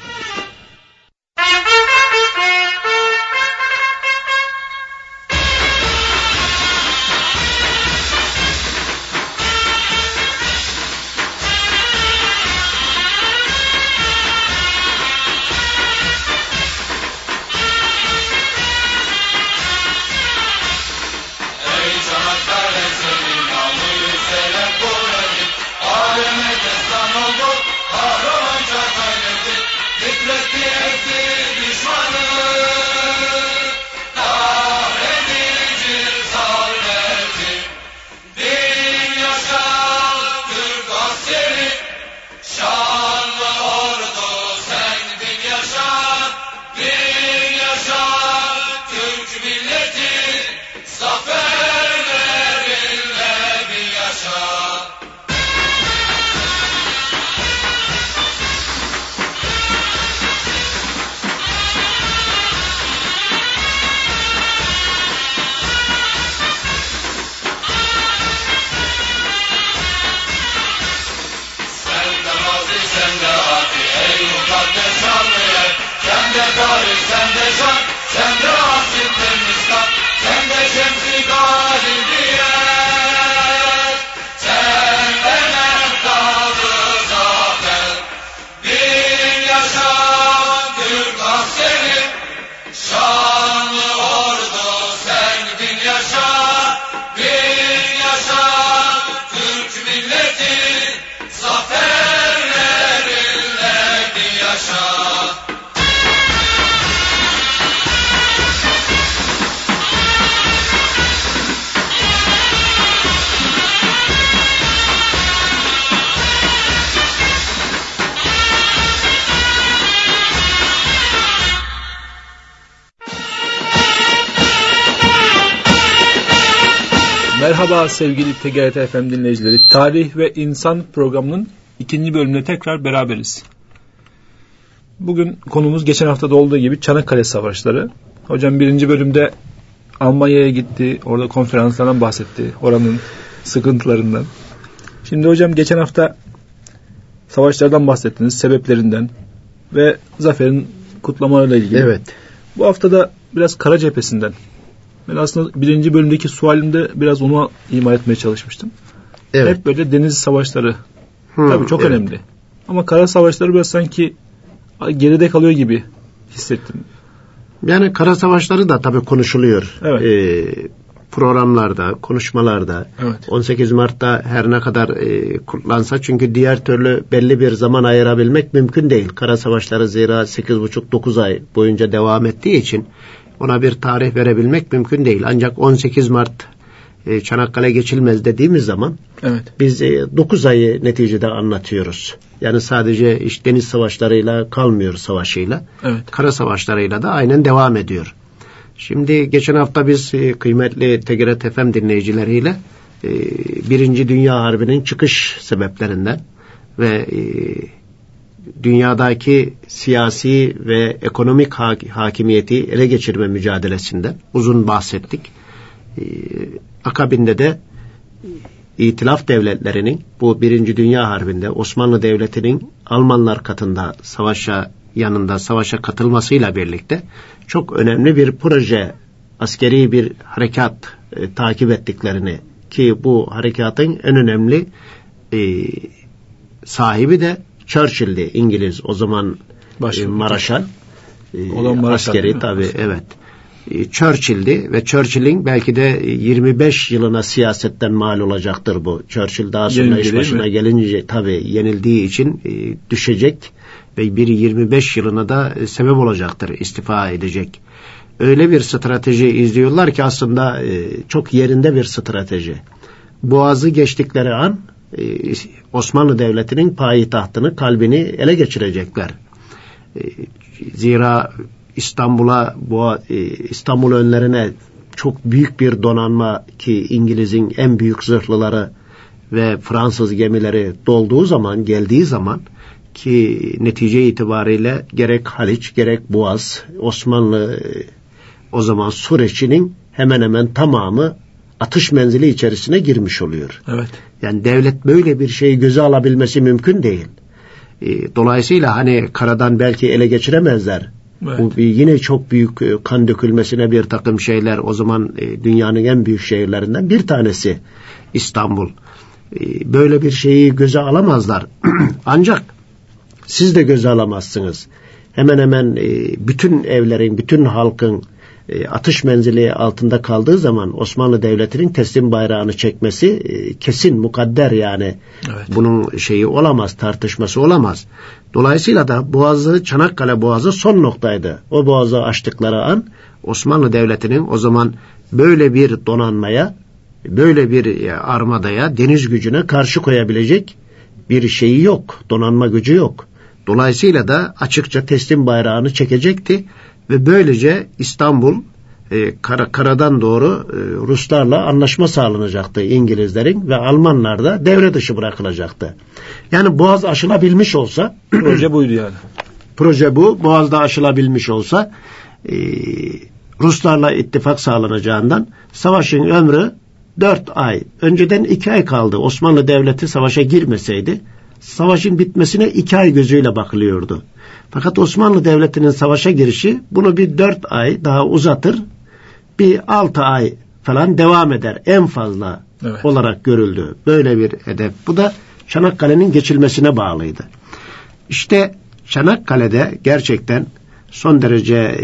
Merhaba sevgili TGRT FM dinleyicileri. Tarih ve İnsan programının ikinci bölümünde tekrar beraberiz. Bugün konumuz geçen haftada olduğu gibi Çanakkale Savaşları. Hocam birinci bölümde Almanya'ya gitti, orada konferanslardan bahsetti, oranın sıkıntılarından. Şimdi hocam geçen hafta savaşlardan bahsettiniz, sebeplerinden ve zaferin kutlamalarıyla ilgili. Evet. Bu hafta da biraz Kara Cephesi'nden. Ben aslında birinci bölümdeki sualimde biraz onu ima etmeye çalışmıştım. Evet. Hep böyle deniz savaşları tabii çok önemli. Ama kara savaşları biraz sanki geride kalıyor gibi hissettim. Yani kara savaşları da tabii konuşuluyor. Evet. Programlarda, konuşmalarda. Evet. 18 Mart'ta her ne kadar kutlansa, çünkü diğer türlü belli bir zaman ayırabilmek mümkün değil. Kara savaşları zira 8,5-9 ay boyunca devam ettiği için ona bir tarih verebilmek mümkün değil. Ancak 18 Mart Çanakkale geçilmez dediğimiz zaman evet, biz 9 ayı neticede anlatıyoruz. Yani sadece işte deniz savaşlarıyla kalmıyor, savaşıyla. Evet. Kara savaşlarıyla da aynen devam ediyor. Şimdi geçen hafta biz kıymetli TGRT FM dinleyicileriyle Birinci Dünya Harbi'nin çıkış sebeplerinden ve dünyadaki siyasi ve ekonomik hakimiyeti ele geçirme mücadelesinden uzun bahsettik. Akabinde de İtilaf devletlerinin bu Birinci Dünya Harbi'nde Osmanlı Devleti'nin Almanlar katında savaşa katılmasıyla birlikte çok önemli bir proje, askeri bir harekat takip ettiklerini, ki bu harekatın en önemli sahibi de Churchill'di, İngiliz o zaman Maraşal, askeri tabii, evet. Churchill'di ve Churchill'in belki de 25 yılına siyasetten mal olacaktır bu. Churchill daha sonra iş başına gelince tabii yenildiği için düşecek ve biri 25 yılına da sebep olacaktır, istifa edecek. Öyle bir strateji izliyorlar ki aslında çok yerinde bir strateji. Boğazı geçtikleri an Osmanlı Devleti'nin payitahtını, kalbini ele geçirecekler. Zira İstanbul önlerine çok büyük bir donanma, ki İngiliz'in en büyük zırhlıları ve Fransız gemileri geldiği zaman ki netice itibariyle gerek Haliç gerek Boğaz, Osmanlı o zaman Süreç'inin hemen hemen tamamı atış menzili içerisine girmiş oluyor. Evet. Yani devlet böyle bir şeyi göze alabilmesi mümkün değil. Dolayısıyla hani karadan belki ele geçiremezler. Evet. Bu yine çok büyük kan dökülmesine bir takım şeyler. O zaman dünyanın en büyük şehirlerinden bir tanesi İstanbul. Böyle bir şeyi göze alamazlar. Ancak siz de göze alamazsınız. Hemen hemen bütün evlerin, bütün halkın atış menzili altında kaldığı zaman Osmanlı Devleti'nin teslim bayrağını çekmesi kesin, mukadder yani. Evet. Bunun şeyi olamaz, tartışması olamaz. Dolayısıyla da Boğazı, Çanakkale Boğazı son noktaydı. O boğazı açtıkları an Osmanlı Devleti'nin o zaman böyle bir donanmaya, böyle bir armadaya, deniz gücüne karşı koyabilecek bir şeyi yok. Donanma gücü yok. Dolayısıyla da açıkça teslim bayrağını çekecekti ve böylece İstanbul karadan doğru Ruslarla anlaşma sağlanacaktı, İngilizlerin, ve Almanlar da devre dışı bırakılacaktı. Yani Boğaz aşılabilmiş olsa proje buydu yani. Proje bu. Boğaz'da aşılabilmiş olsa Ruslarla ittifak sağlanacağından savaşın ömrü 4 ay. Önceden 2 ay kaldı. Osmanlı Devleti savaşa girmeseydi savaşın bitmesine 2 ay gözüyle bakılıyordu. Fakat Osmanlı Devleti'nin savaşa girişi bunu bir 4 ay daha uzatır. Bir 6 ay falan devam eder. En fazla olarak görüldü. Böyle bir hedef. Bu da Çanakkale'nin geçilmesine bağlıydı. İşte Çanakkale'de gerçekten son derece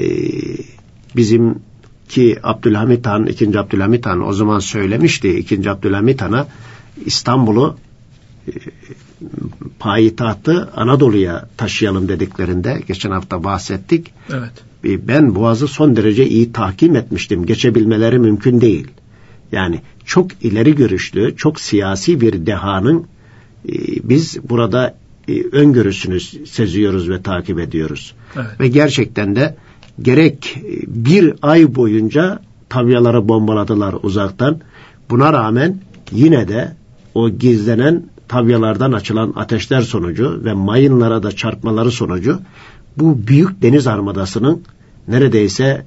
bizimki Abdülhamit Han, 2. Abdülhamit Han o zaman söylemişti. 2. Abdülhamit Han'a İstanbul'u payitahtı Anadolu'ya taşıyalım dediklerinde geçen hafta bahsettik. Evet. Ben Boğaz'ı son derece iyi tahkim etmiştim. Geçebilmeleri mümkün değil. Yani çok ileri görüşlü, çok siyasi bir dehanın biz burada öngörüsünü seziyoruz ve takip ediyoruz. Evet. Ve gerçekten de gerek bir ay boyunca tavyaları bombaladılar uzaktan. Buna rağmen yine de o gizlenen tavyalardan açılan ateşler sonucu ve mayınlara da çarpmaları sonucu bu büyük deniz armadasının neredeyse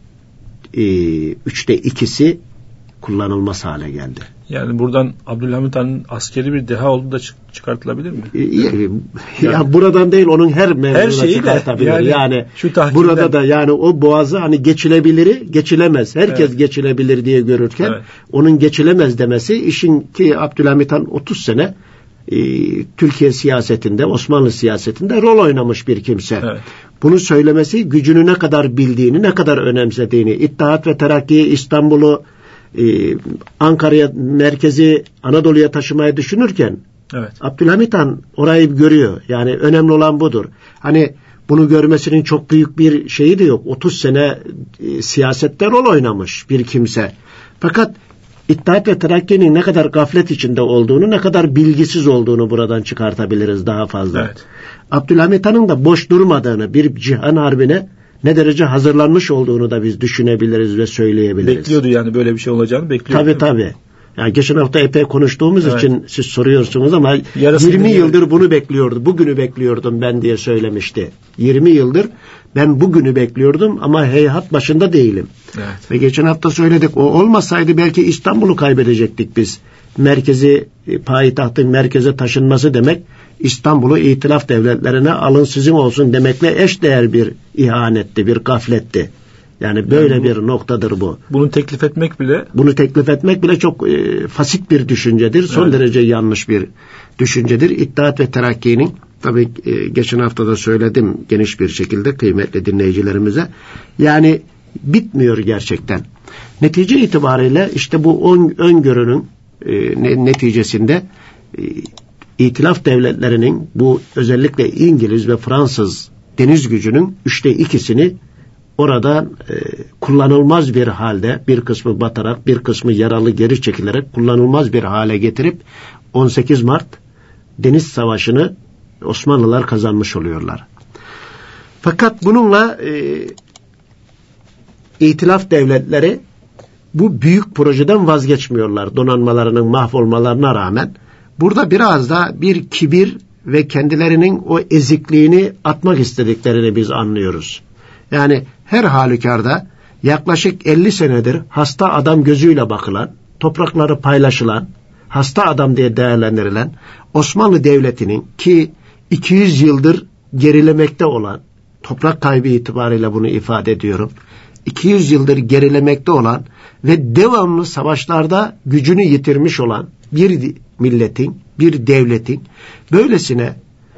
3'te 2'si kullanılmaz hale geldi. Yani buradan Abdülhamit Han'ın askeri bir deha olduğu da çıkartılabilir mi? Ya buradan değil, onun her şeyi çıkartabilir. Yani şu burada da yani o boğazı hani geçilebiliri geçilemez. Herkes geçilebilir diye görürken onun geçilemez demesi işin ki Abdülhamit Han 30 sene Türkiye siyasetinde, Osmanlı siyasetinde rol oynamış bir kimse. Evet. Bunu söylemesi gücünü ne kadar bildiğini, ne kadar önemsediğini, İttihat ve Terakki'yi, İstanbul'u, Ankara'ya, merkezi Anadolu'ya taşımayı düşünürken Abdülhamit Han orayı görüyor. Yani önemli olan budur. Hani bunu görmesinin çok büyük bir şeyi de yok. 30 sene siyasette rol oynamış bir kimse. Fakat İttihat ve Terakki'nin ne kadar gaflet içinde olduğunu, ne kadar bilgisiz olduğunu buradan çıkartabiliriz daha fazla. Evet. Abdülhamit Han'ın da boş durmadığını, bir cihan harbine ne derece hazırlanmış olduğunu da biz düşünebiliriz ve söyleyebiliriz. Bekliyordu yani, böyle bir şey olacağını bekliyordu. Tabii. Yani geçen hafta epey konuştuğumuz için siz soruyorsunuz ama 20 yıldır bunu bekliyordu. Bugünü bekliyordum ben diye söylemişti. 20 yıldır ben bugünü bekliyordum ama heyhat başında değilim. Evet. Ve geçen hafta söyledik, o olmasaydı belki İstanbul'u kaybedecektik biz. Merkezi, payitahtın merkeze taşınması demek İstanbul'u itilaf devletlerine alın sizin olsun demekle eşdeğer bir ihanetti, bir gafletti. Yani böyle bir noktadır bu. Bunu teklif etmek bile çok fasit bir düşüncedir. Son derece yanlış bir düşüncedir. İttihat ve Terakki'nin, tabii geçen hafta da söyledim geniş bir şekilde kıymetli dinleyicilerimize. Yani bitmiyor gerçekten. Netice itibariyle işte bu öngörünün neticesinde İtilaf devletlerinin, bu özellikle İngiliz ve Fransız deniz gücünün 3'te 2'sini oradan kullanılmaz bir halde, bir kısmı batarak, bir kısmı yaralı geri çekilerek kullanılmaz bir hale getirip 18 Mart Deniz Savaşı'nı Osmanlılar kazanmış oluyorlar. Fakat bununla İtilaf devletleri bu büyük projeden vazgeçmiyorlar, donanmalarının mahvolmalarına rağmen. Burada biraz da bir kibir ve kendilerinin o ezikliğini atmak istediklerini biz anlıyoruz. Yani her halükarda yaklaşık 50 senedir hasta adam gözüyle bakılan, toprakları paylaşılan, hasta adam diye değerlendirilen Osmanlı Devleti'nin ki 200 yıldır gerilemekte olan, toprak kaybı itibariyle bunu ifade ediyorum, 200 yıldır gerilemekte olan ve devamlı savaşlarda gücünü yitirmiş olan bir milletin, bir devletin böylesine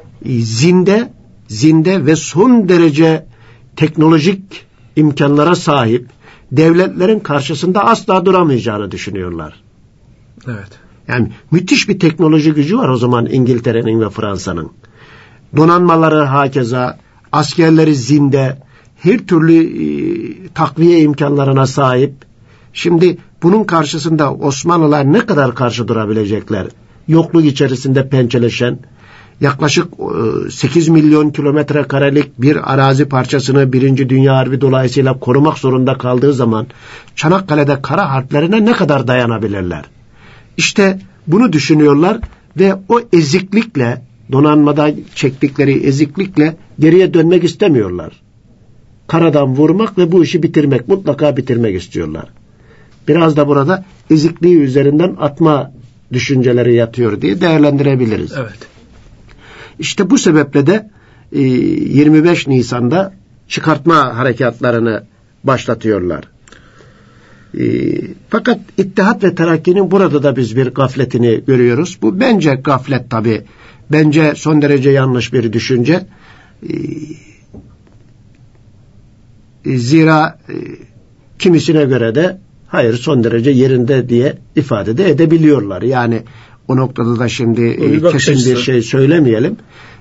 zinde ve son derece teknolojik imkanlara sahip devletlerin karşısında asla duramayacağını düşünüyorlar. Evet. Yani müthiş bir teknoloji gücü var o zaman İngiltere'nin ve Fransa'nın. Donanmaları hakeza, askerleri zinde, her türlü takviye imkanlarına sahip. Şimdi bunun karşısında Osmanlılar ne kadar karşı durabilecekler? Yokluk içerisinde pençeleşen, yaklaşık 8 milyon kilometre karelik bir arazi parçasını 1. Dünya Harbi dolayısıyla korumak zorunda kaldığı zaman Çanakkale'de kara harplerine ne kadar dayanabilirler? İşte bunu düşünüyorlar ve o eziklikle, donanmada çektikleri eziklikle geriye dönmek istemiyorlar. Karadan vurmak ve bu işi bitirmek, mutlaka bitirmek istiyorlar. Biraz da burada ezikliği üzerinden atma düşünceleri yatıyor diye değerlendirebiliriz. Evet. İşte bu sebeple de 25 Nisan'da çıkartma harekatlarını başlatıyorlar. Fakat İttihat ve Terakki'nin burada da biz bir gafletini görüyoruz. Bu bence gaflet tabii. Bence son derece yanlış bir düşünce. Zira kimisine göre de hayır son derece yerinde diye ifade de edebiliyorlar. Yani o noktada da şimdi kesin bir şey söylemeyelim.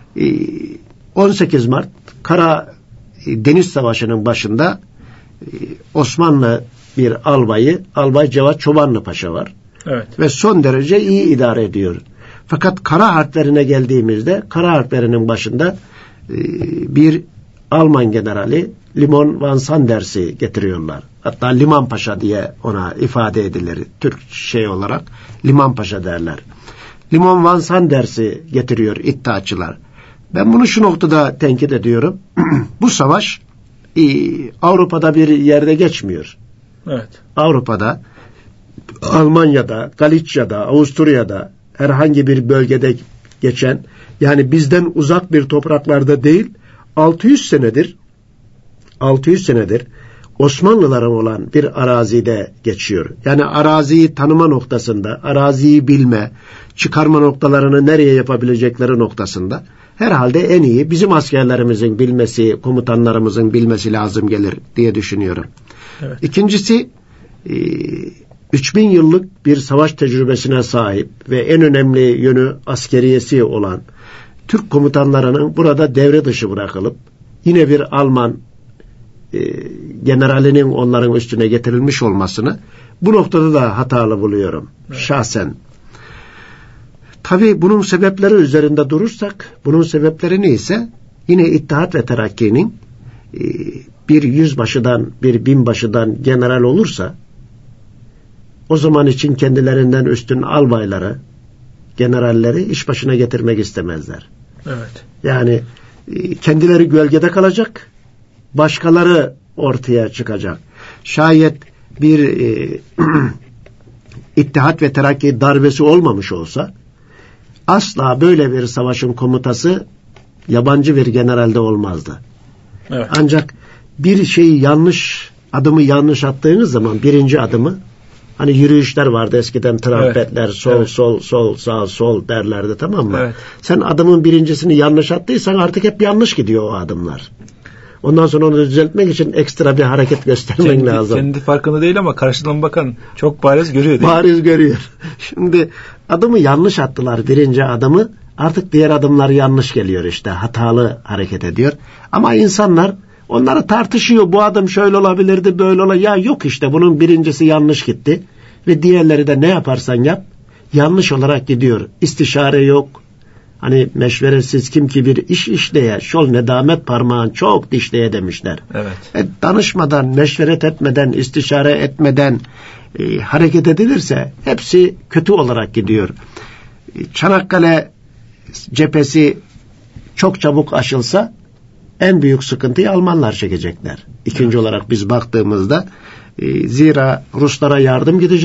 18 Mart Kara Deniz Savaşı'nın başında Osmanlı bir Albay Cevat Çobanlı Paşa var. Evet. Ve son derece iyi idare ediyor. Fakat kara harplerine geldiğimizde kara harplerinin başında bir Alman generali Limon van Sanders'i getiriyorlar. Hatta Liman Paşa diye ona ifade edilir. Türk olarak Liman Paşa derler. Limon van Sanders'i getiriyor İttihatçılar. Ben bunu şu noktada tenkit ediyorum. Bu savaş Avrupa'da bir yerde geçmiyor. Evet. Avrupa'da, Almanya'da, Galicia'da, Avusturya'da herhangi bir bölgede geçen, yani bizden uzak bir topraklarda değil, 600 senedir Osmanlıların olan bir arazide geçiyor. Yani araziyi tanıma noktasında, araziyi bilme, çıkarma noktalarını nereye yapabilecekleri noktasında herhalde en iyi bizim askerlerimizin bilmesi, komutanlarımızın bilmesi lazım gelir diye düşünüyorum. Evet. İkincisi, 3000 yıllık bir savaş tecrübesine sahip ve en önemli yönü askeriyesi olan Türk komutanlarının burada devre dışı bırakılıp yine bir Alman generalinin onların üstüne getirilmiş olmasını bu noktada da hatalı buluyorum. Evet. Şahsen. Tabii bunun sebepleri üzerinde durursak, bunun sebepleri neyse yine İttihat ve Terakki'nin bir yüzbaşıdan, bir binbaşıdan general olursa o zaman için kendilerinden üstün albayları, generalleri iş başına getirmek istemezler. Evet. Yani kendileri gölgede kalacak, başkaları ortaya çıkacak. Şayet bir İttihat ve Terakki darbesi olmamış olsa asla böyle bir savaşın komutası yabancı bir generalde olmazdı. Evet. Ancak bir şeyi adımı yanlış attığınız zaman birinci adımı, hani yürüyüşler vardı eskiden, trampetler, evet, sol, evet, sol, sağ, sol derlerdi, tamam mı? Evet. Sen adımın birincisini yanlış attıysan artık hep yanlış gidiyor o adımlar. Ondan sonra onu düzeltmek için ekstra bir hareket göstermen lazım. Kendi farkında değil ama karşıdan bakan çok bariz görüyor değil mi? Bariz görüyor. Şimdi adımı yanlış attılar, birinci adımı. Artık diğer adımlar yanlış geliyor işte. Hatalı hareket ediyor. Ama insanlar onları tartışıyor. Bu adım şöyle olabilirdi, böyle olabilir. Ya yok işte bunun birincisi yanlış gitti. Ve diğerleri de ne yaparsan yap yanlış olarak gidiyor. İstişare yok. Hani meşveresiz kim ki bir iş işleye, şol nedamet parmağın çok dişleye demişler. Evet. Danışmadan, meşveret etmeden, istişare etmeden hareket edilirse hepsi kötü olarak gidiyor. Çanakkale cephesi çok çabuk aşılsa en büyük sıkıntıyı Almanlar çekecekler. İkinci olarak biz baktığımızda zira Ruslara yardım gidecek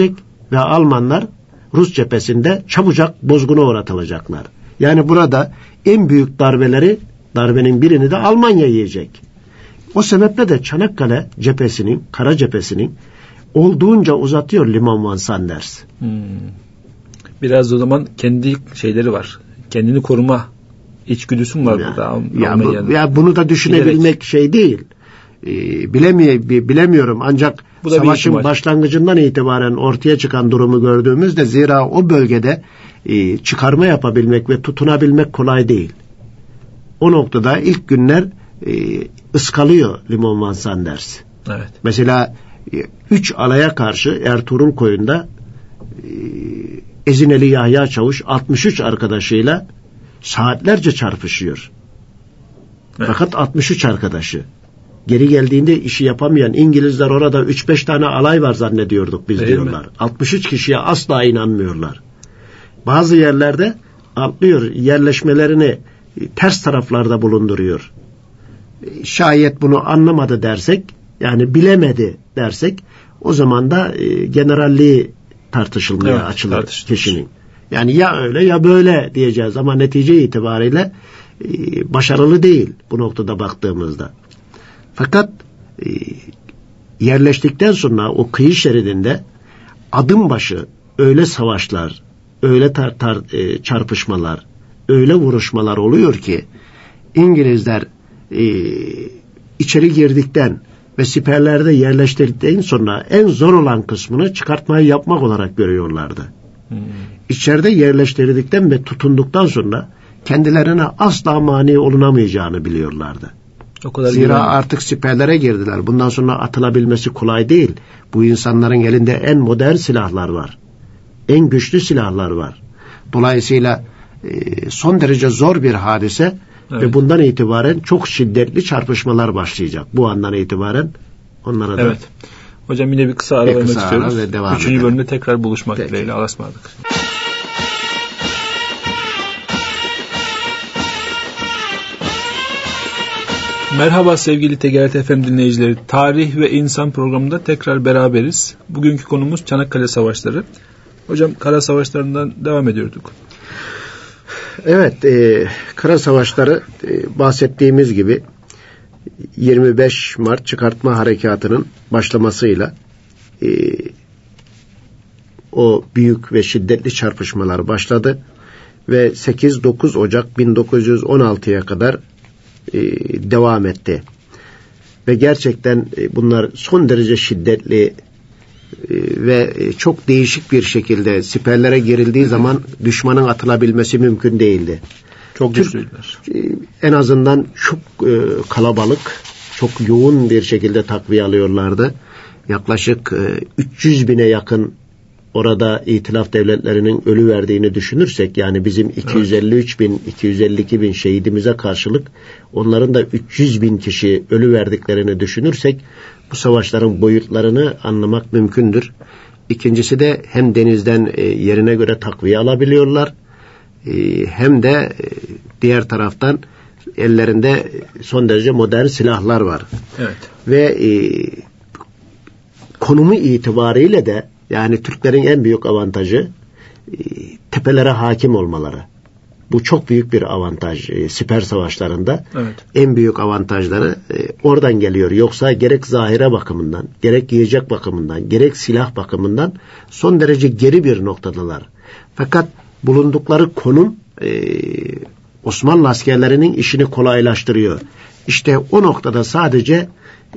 ve Almanlar Rus cephesinde çabucak bozguna uğratılacaklar. Yani burada en büyük darbenin birini de Almanya yiyecek. O sebeple de Çanakkale cephesinin, kara cephesinin olduğunca uzatıyor Liman van Sanders. Biraz o zaman kendi şeyleri var. Kendini koruma içgüdüsü mü var burada? Bunu da düşünebilmek şey değil. Bilemiyorum ancak savaşın başlangıcından itibaren ortaya çıkan durumu gördüğümüzde zira o bölgede çıkarma yapabilmek ve tutunabilmek kolay değil. O noktada ilk günler ıskalıyor Liman van Sanders. Evet. Mesela 3 alaya karşı Ertuğrul Koyun'da Ezineli Yahya Çavuş 63 arkadaşıyla saatlerce çarpışıyor. Evet. Fakat 63 arkadaşı. Geri geldiğinde işi yapamayan İngilizler orada 3-5 tane alay var zannediyorduk biz diyorlar. Mi? 63 kişiye asla inanmıyorlar. Bazı yerlerde atlıyor, yerleşmelerini ters taraflarda bulunduruyor. Şayet bunu anlamadı dersek, yani bilemedi dersek, o zaman da generalliği tartışılmaya açılır kişinin. Yani ya öyle ya böyle diyeceğiz ama netice itibariyle başarılı değil bu noktada baktığımızda. Fakat yerleştikten sonra o kıyı şeridinde adım başı öyle savaşlar, öyle çarpışmalar, öyle vuruşmalar oluyor ki İngilizler içeri girdikten ve siperlerde yerleştirdikten sonra en zor olan kısmını çıkartmayı yapmak olarak görüyorlardı. İçeride yerleştirdikten ve tutunduktan sonra kendilerine asla mani olunamayacağını biliyorlardı. Zira artık siperlere girdiler. Bundan sonra atılabilmesi kolay değil. Bu insanların elinde en modern silahlar var. En güçlü silahlar var. Dolayısıyla son derece zor bir hadise ve bundan itibaren çok şiddetli çarpışmalar başlayacak. Bu andan itibaren onlara da... Evet. Hocam yine bir kısa ara vermek istiyoruz. Üçüncü bölümde tekrar buluşmak dileğiyle. Allah'a ısmarladık. Merhaba sevgili TGRT FM dinleyicileri. Tarih ve İnsan programında tekrar beraberiz. Bugünkü konumuz Çanakkale Savaşları. Hocam kara savaşlarından devam ediyorduk. Evet, kara savaşları bahsettiğimiz gibi 25 Mart çıkartma harekatının başlamasıyla o büyük ve şiddetli çarpışmalar başladı ve 8-9 Ocak 1916'ya kadar devam etti. Ve gerçekten bunlar son derece şiddetli ve çok değişik bir şekilde siperlere girildiği zaman düşmanın atılabilmesi mümkün değildi. Çok güçlüydüler. En azından çok kalabalık, çok yoğun bir şekilde takviye alıyorlardı. Yaklaşık 300 bine yakın orada İtilaf devletlerinin ölü verdiğini düşünürsek, yani bizim 253 bin, 252 bin şehidimize karşılık onların da 300 bin kişi ölü verdiklerini düşünürsek bu savaşların boyutlarını anlamak mümkündür. İkincisi de hem denizden yerine göre takviye alabiliyorlar hem de diğer taraftan ellerinde son derece modern silahlar var. Evet. Ve konumu itibariyle de yani Türklerin en büyük avantajı tepelere hakim olmaları. Bu çok büyük bir avantaj siper savaşlarında. Evet. En büyük avantajları oradan geliyor. Yoksa gerek zahire bakımından, gerek yiyecek bakımından, gerek silah bakımından son derece geri bir noktadalar. Fakat bulundukları konum Osmanlı askerlerinin işini kolaylaştırıyor. İşte o noktada sadece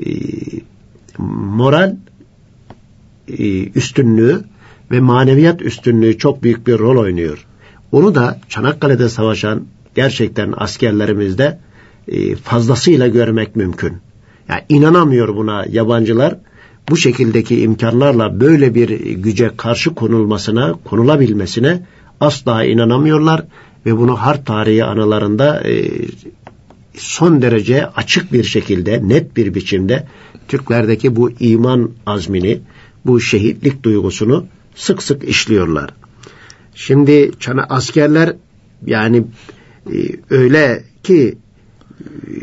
moral üstünlüğü ve maneviyat üstünlüğü çok büyük bir rol oynuyor. Onu da Çanakkale'de savaşan gerçekten askerlerimizde fazlasıyla görmek mümkün. Yani inanamıyor buna yabancılar. Bu şekildeki imkanlarla böyle bir güce karşı konulabilmesine asla inanamıyorlar ve bunu harp tarihi anılarında son derece açık bir şekilde, net bir biçimde Türklerdeki bu iman azmini, bu şehitlik duygusunu sık sık işliyorlar. Şimdi askerler yani öyle ki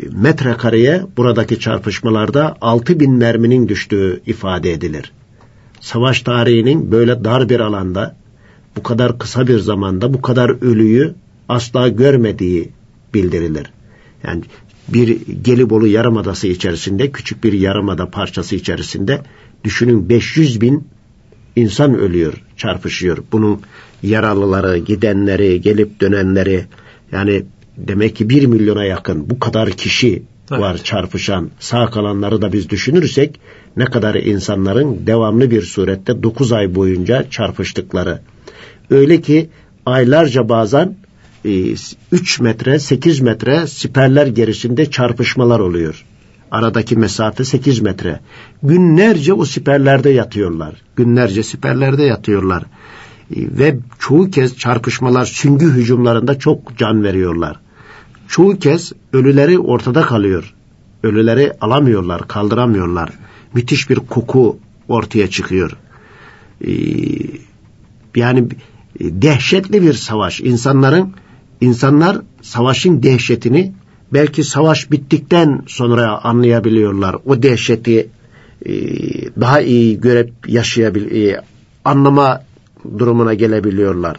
metrekareye buradaki çarpışmalarda 6.000 merminin düştüğü ifade edilir. savaş tarihinin böyle dar bir alanda, bu kadar kısa bir zamanda bu kadar ölüyü asla görmediği bildirilir. Yani bir Gelibolu Yarımadası içerisinde, küçük bir yarımada parçası içerisinde düşünün 500 bin insan ölüyor, çarpışıyor. Bunun yaralıları, gidenleri, gelip dönenleri, yani demek ki 1 milyona yakın bu kadar kişi var çarpışan. Sağ kalanları da biz düşünürsek ne kadar insanların devamlı bir surette 9 ay boyunca çarpıştıkları. Öyle ki aylarca bazen 3 metre, 8 metre siperler gerisinde çarpışmalar oluyor. Aradaki mesafe 8 metre. Günlerce o siperlerde yatıyorlar. Günlerce siperlerde yatıyorlar. Ve çoğu kez çarpışmalar, süngü hücumlarında çok can veriyorlar. Çoğu kez ölüleri ortada kalıyor. Ölüleri alamıyorlar, kaldıramıyorlar. Müthiş bir koku ortaya çıkıyor. Yani dehşetli bir savaş. İnsanlar savaşın dehşetini belki savaş bittikten sonra anlayabiliyorlar. O dehşeti daha iyi görüp anlama durumuna gelebiliyorlar.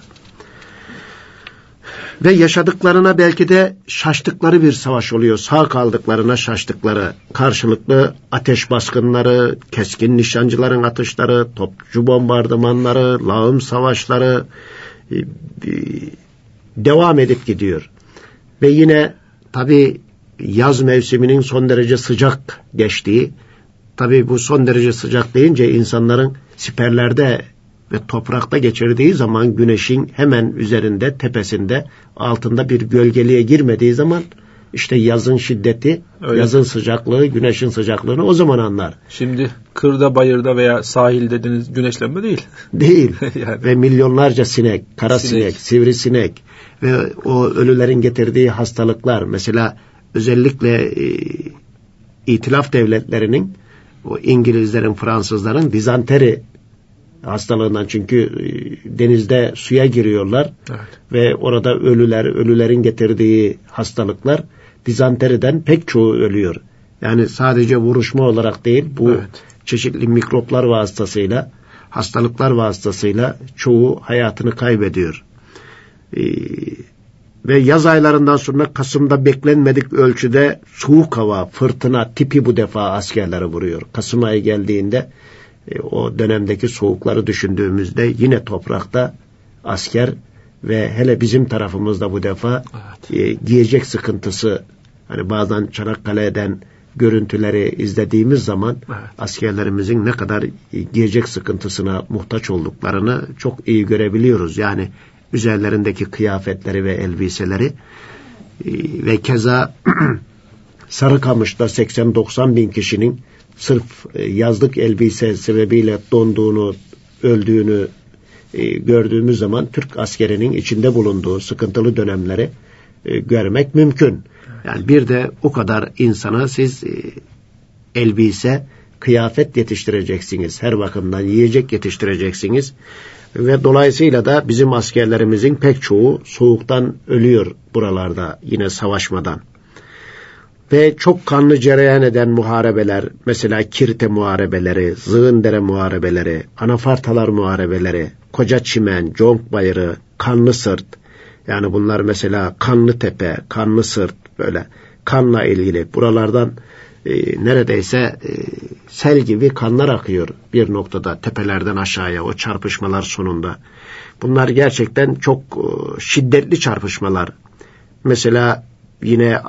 Ve yaşadıklarına belki de şaştıkları bir savaş oluyor. Sağ kaldıklarına şaştıkları, karşılıklı ateş baskınları, keskin nişancıların atışları, topçu bombardımanları, lağım savaşları devam edip gidiyor. Ve yine tabii yaz mevsiminin son derece sıcak geçtiği, tabii bu son derece sıcak deyince insanların siperlerde ve toprakta geçirdiği zaman güneşin hemen üzerinde, tepesinde, altında bir gölgeliğe girmediği zaman işte yazın şiddeti, yazın sıcaklığı, güneşin sıcaklığını o zaman anlar. Şimdi kırda, bayırda veya sahilde deniz güneşlenme değil. Değil. Yani. Ve milyonlarca sinek, kara sinek, sivrisinek ve o ölülerin getirdiği hastalıklar. Mesela özellikle İtilaf devletlerinin, o İngilizlerin, Fransızların dizanteri hastalığından, çünkü denizde suya giriyorlar ve orada ölülerin getirdiği hastalıklar, dizanteriden pek çoğu ölüyor. Yani sadece vuruşma olarak değil, bu çeşitli mikroplar vasıtasıyla, hastalıklar vasıtasıyla çoğu hayatını kaybediyor. Ve yaz aylarından sonra Kasım'da beklenmedik ölçüde soğuk hava, fırtına tipi bu defa askerleri vuruyor. Kasım ayı geldiğinde o dönemdeki soğukları düşündüğümüzde yine toprakta asker ve hele bizim tarafımızda bu defa giyecek sıkıntısı, hani bazen Çanakkale'den görüntüleri izlediğimiz zaman askerlerimizin ne kadar giyecek sıkıntısına muhtaç olduklarını çok iyi görebiliyoruz. Yani üzerlerindeki kıyafetleri ve elbiseleri ve keza Sarıkamış'ta 80-90 bin kişinin sırf yazlık elbise sebebiyle donduğunu, öldüğünü gördüğümüz zaman Türk askerinin içinde bulunduğu sıkıntılı dönemleri görmek mümkün. Yani bir de o kadar insana siz elbise, kıyafet yetiştireceksiniz. Her bakımdan yiyecek yetiştireceksiniz. Ve dolayısıyla da bizim askerlerimizin pek çoğu soğuktan ölüyor buralarda, yine savaşmadan. Ve çok kanlı cereyan eden muharebeler, mesela Kirte muharebeleri, Zığındere muharebeleri, Anafartalar muharebeleri, Koca Çimen, Conk Bayırı, Kanlı Sırt, yani bunlar mesela Kanlı Tepe, Kanlı Sırt, böyle kanla ilgili buralardan neredeyse sel gibi kanlar akıyor bir noktada tepelerden aşağıya o çarpışmalar sonunda. Bunlar gerçekten çok şiddetli çarpışmalar. Mesela yine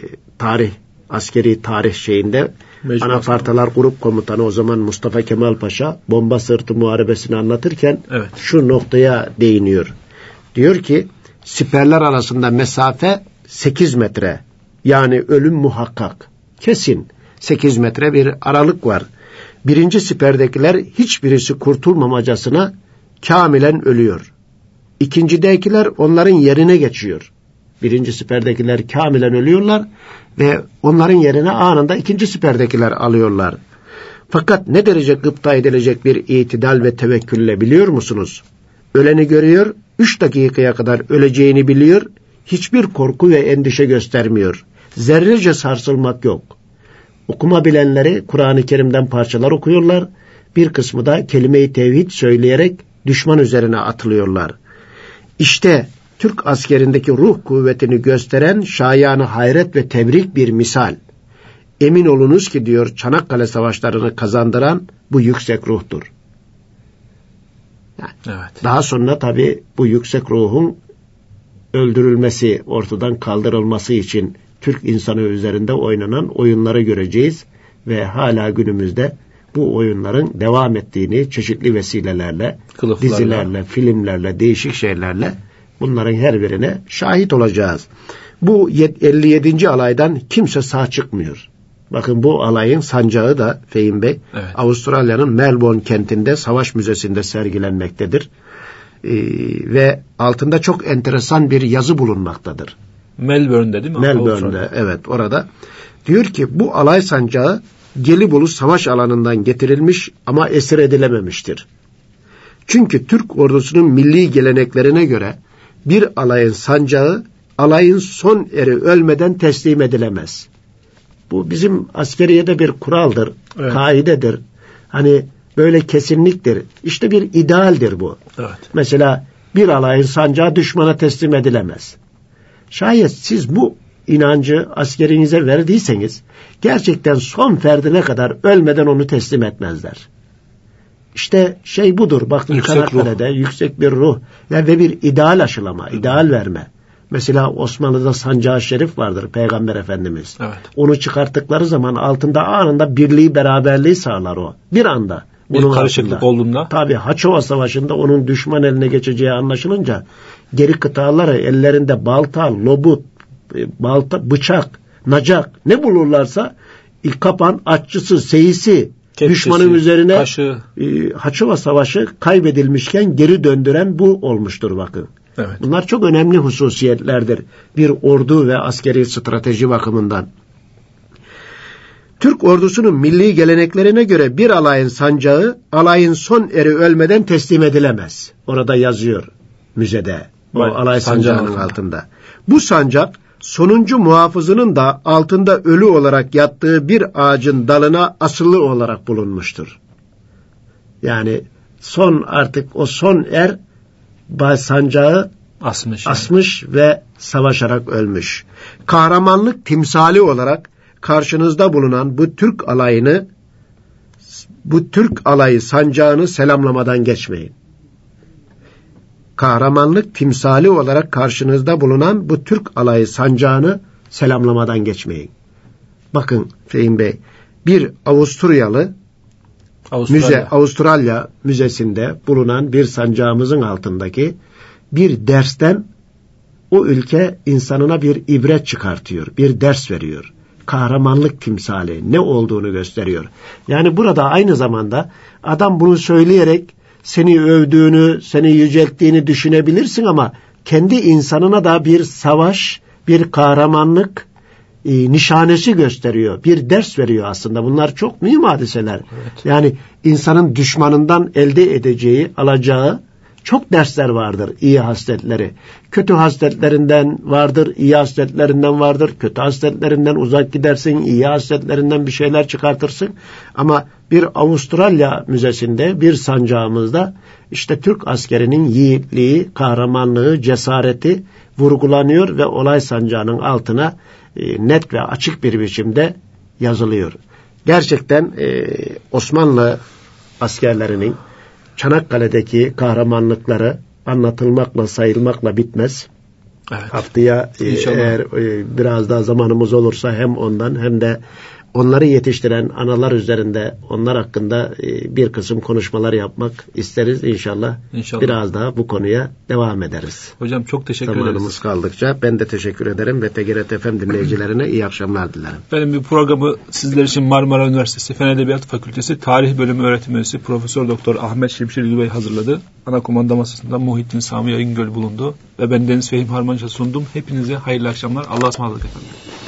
askeri tarih şeyinde Anafartalar Grup Komutanı o zaman Mustafa Kemal Paşa Bomba Sırtı Muharebesini anlatırken şu noktaya değiniyor. Diyor ki siperler arasında mesafe 8 metre, yani ölüm muhakkak, kesin 8 metre bir aralık var. Birinci siperdekiler hiçbirisi kurtulmamacasına kamilen ölüyor. İkincidekiler onların yerine geçiyor. Birinci siperdekiler kamilen ölüyorlar ve onların yerine anında ikinci siperdekiler alıyorlar. Fakat ne derece gıpta edilecek bir itidal ve tevekkülle biliyor musunuz? Öleni görüyor, 3 dakikaya kadar öleceğini biliyor, hiçbir korku ve endişe göstermiyor. Zerrece sarsılmak yok. Okuma bilenleri Kur'an-ı Kerim'den parçalar okuyorlar. bir kısmı da kelime-i tevhid söyleyerek düşman üzerine atılıyorlar. İşte Türk askerindeki ruh kuvvetini gösteren şayanı hayret ve tebrik bir misal. Emin olunuz ki diyor, Çanakkale savaşlarını kazandıran bu yüksek ruhtur. Yani Evet. Daha sonra tabii bu yüksek ruhun öldürülmesi, ortadan kaldırılması için Türk insanı üzerinde oynanan oyunları göreceğiz ve hala günümüzde bu oyunların devam ettiğini çeşitli vesilelerle, Kılıflarla, dizilerle, filmlerle, değişik şeylerle bunların her birine şahit olacağız. Bu 57. alaydan kimse sağ çıkmıyor. Bakın bu alayın sancağı da Fehim Bey, evet, Avustralya'nın Melbourne kentinde Savaş Müzesi'nde sergilenmektedir. Ve altında çok enteresan bir yazı bulunmaktadır. Melbourne'de değil mi? Melbourne'de, evet, orada. Diyor ki bu alay sancağı Gelibolu savaş alanından getirilmiş ama esir edilememiştir. Çünkü Türk ordusunun milli geleneklerine göre bir alayın sancağı alayın son eri ölmeden teslim edilemez. Bu bizim askeriyede bir kuraldır, evet, kaidedir. Hani böyle kesinliktir. İşte bir idealdir bu. Evet. Mesela bir alayın sancağı düşmana teslim edilemez. Şayet siz bu inancı askerinize verdiyseniz gerçekten son ferdine kadar ölmeden onu teslim etmezler. İşte şey budur. Bakın Çanakkale'de yüksek bir ruh ve bir ideal aşılama, ideal verme. Mesela Osmanlı'da sancağı şerif vardır, Peygamber Efendimiz. Evet. Onu çıkarttıkları zaman altında anında birliği, beraberliği sağlar o. Bir anda. Bir karışıklık olduğunda. Tabii Haçova Savaşı'nda onun düşman eline geçeceği anlaşılınca geri kıtaları ellerinde balta, lobut, bıçak, nacak ne bulurlarsa kapan, atçısı, seyisi, kepçesi, düşmanın üzerine Haçova Savaşı kaybedilmişken geri döndüren bu olmuştur bakın. Evet. Bunlar çok önemli hususiyetlerdir bir ordu ve askeri strateji bakımından. Türk ordusunun milli geleneklerine göre bir alayın sancağı alayın son eri ölmeden teslim edilemez. Orada yazıyor müzede. O alay sancağının altında. Bu sancak sonuncu muhafızının da altında ölü olarak yattığı bir ağacın dalına asılı olarak bulunmuştur. Yani artık o son er sancağı asmış ve savaşarak ölmüş. Kahramanlık timsali olarak karşınızda bulunan bu Türk alayı sancağını selamlamadan geçmeyin. Kahramanlık timsali olarak karşınızda bulunan bu Türk alayı sancağını selamlamadan geçmeyin. Bakın Fehim Bey, bir Avustralya Müzesi'nde bulunan bir sancağımızın altındaki bir dersten o ülke insanına bir ibret çıkartıyor, bir ders veriyor. Kahramanlık timsali ne olduğunu gösteriyor. Yani burada aynı zamanda adam bunu söyleyerek seni övdüğünü, seni yücelttiğini düşünebilirsin ama kendi insanına da bir savaş, bir kahramanlık nişanesi gösteriyor. Bir ders veriyor aslında. Bunlar çok mühim hadiseler. Evet. Yani insanın düşmanından elde edeceği, alacağı çok dersler vardır, iyi hasletleri. Kötü hasletlerinden vardır, iyi hasletlerinden vardır. Kötü hasletlerinden uzak gidersin, iyi hasletlerinden bir şeyler çıkartırsın. Ama bir Avustralya Müzesi'nde, bir sancağımızda işte Türk askerinin yiğitliği, kahramanlığı, cesareti vurgulanıyor ve olay sancağının altına net ve açık bir biçimde yazılıyor. Gerçekten Osmanlı askerlerinin Çanakkale'deki kahramanlıkları anlatılmakla, sayılmakla bitmez. Evet. Haftaya eğer biraz daha zamanımız olursa hem ondan hem de onları yetiştiren analar üzerinde onlar hakkında bir kısım konuşmalar yapmak isteriz inşallah. Biraz daha bu konuya devam ederiz. Hocam çok teşekkür ederiz. Zamanımız kaldıkça ben de teşekkür ederim ve TGRT FM dinleyicilerine iyi akşamlar dilerim. Benim bir programı sizler için Marmara Üniversitesi Fen Edebiyat Fakültesi Tarih Bölümü öğretim üyesi Profesör Doktor Ahmet Şimşirgil Bey hazırladı. Ana kumanda masasında Muhittin Sami Yayıngöl bulundu ve ben Deniz Fehim Harmanca sundum. Hepinize hayırlı akşamlar. Allah'a ısmarladık efendim.